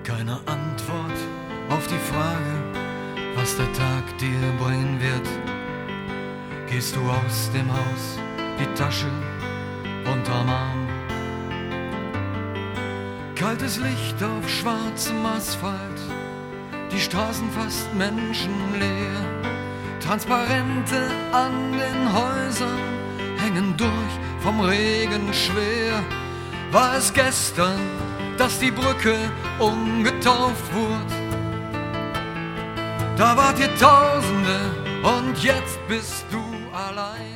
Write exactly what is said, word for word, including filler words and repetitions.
Keine Antwort auf die Frage, was der Tag dir bringen wird. Gehst du aus dem Haus, die Tasche unterm Arm. Kaltes Licht auf schwarzem Asphalt, die Straßen fast menschenleer. Transparente an den Häusern hängen durch vom Regen schwer. War es gestern, dass die Brücke umgetauft wurde? Da wart ihr Tausende und jetzt bist du allein.